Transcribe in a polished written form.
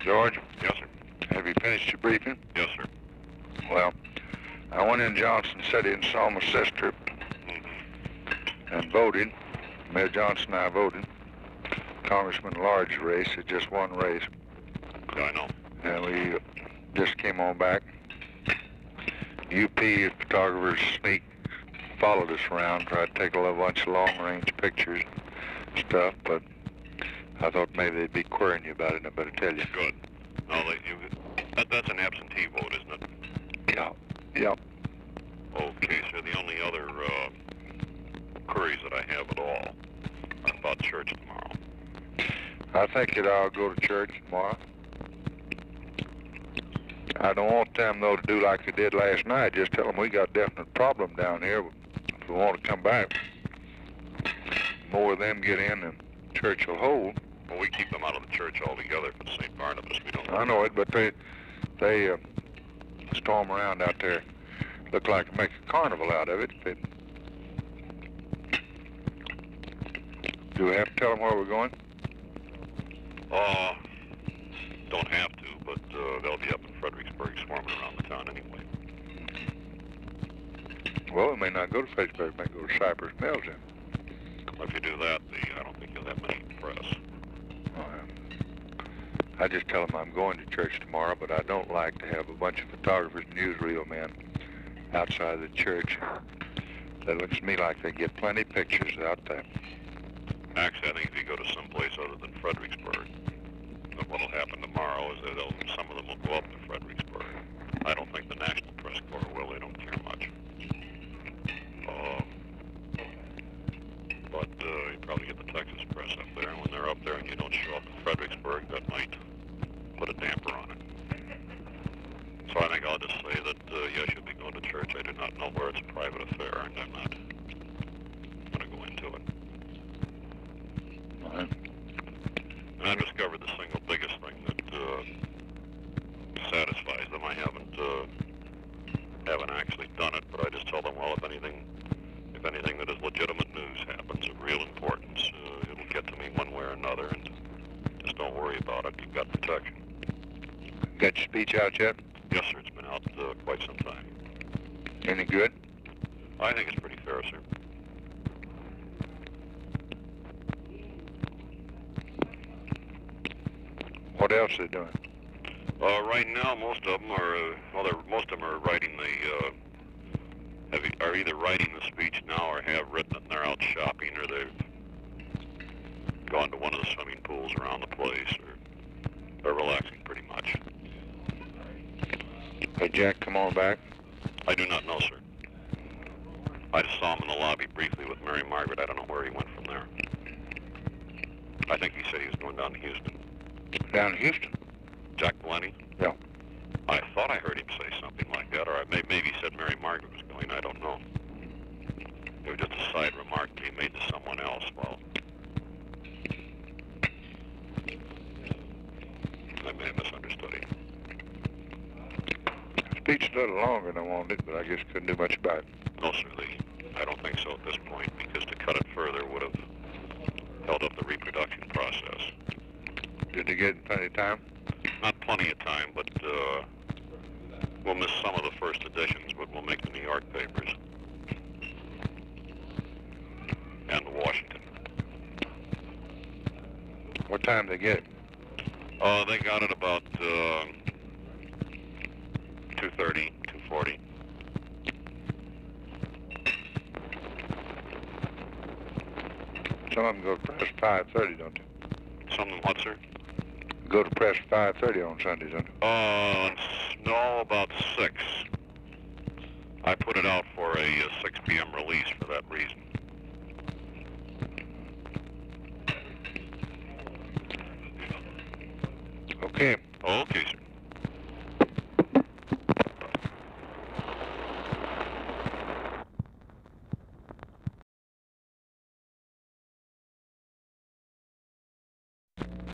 George, Yes, sir. have you finished your briefing? Yes, sir. Well, I went in Johnson City and saw my sister and voted. Mayor Johnson and I voted. Congressman Large's race is just one race. Yeah, I know. And we just came on back. UP photographers followed us around, tried to take a bunch of long-range pictures and stuff, but I thought maybe they'd be querying you about it, and I better tell you. Good. No, that's an absentee vote, isn't it? Yeah. Yep. Okay, sir. The only other queries that I have at all are about church tomorrow. I think that I'll go to church tomorrow. I don't want them, though, to do like they did last night. Just tell them we got a definite problem down here. If we want to come back, more of them get in than church will hold. Well, we keep them out of the church altogether for St. Barnabas. We don't. I know it, but they storm around out there. Look like they make a carnival out of it. Do we have to tell them where we're going? Don't have to, but they'll be up in Fredericksburg swarming around the town anyway. Well, we may not go to Fredericksburg. We may go to Cypress Mills then. Well, if you do that, I don't think you'll have many press. I just tell them I'm going to church tomorrow, but I don't like to have a bunch of photographers and newsreel men outside the church. That looks to me like they get plenty of pictures out there. Actually, I think if you go to someplace other than Fredericksburg, what'll happen tomorrow is that some of them will go up to Fredericksburg. I don't think the National Press Corps will. They don't care much. But you probably get the Texas press up there, and when they're up there and you don't show up in Fredericksburg, that might put a damper on it. So I think I'll just say that, yes, you'll be going to church. I do not know where it's a private affair, and I'm not going to go into it. All right. And I've discovered the single biggest thing that satisfies them. I haven't actually done it, but I just tell them, well, if anything that is legitimate news happens of real importance, it'll get to me one way or another, and just don't worry about it. You've got protection. Got your speech out yet? Yes, sir. It's been out quite some time. Any good? I think it's pretty fair, sir. What else are they doing? Right now, most of them are writing are either writing the speech now or have written it, and they're out shopping, or they've gone to one of the swimming pools around the place, or they're relaxing pretty much. Hey, Jack, come on back. I do not know, sir. I just saw him in the lobby briefly with Mary Margaret. I don't know where he went from there. I think he said he was going down to Houston. Down in Houston? Jack Blenny? Yeah. I thought I heard him say something like that, or maybe he said Mary Margaret was going. I don't know. It was just a side remark that he made to someone else. Well, I may have misunderstood him. Speech is a little longer than I wanted, but I just couldn't do much about it. No, sir. I don't think so at this point, because to cut it further would have held up the reproduction process. Did they get plenty of time? Not plenty of time, but we'll miss some of the first editions, but we'll make the New York papers and the Washington. What time did they get it? They got it about 2:30, 2:40. Some of them go to press 5:30, don't they? Some of them what, sir? Go to press 5:30 on Sundays, don't they? No, about 6. I put it out for a 6 p.m. release for that reason.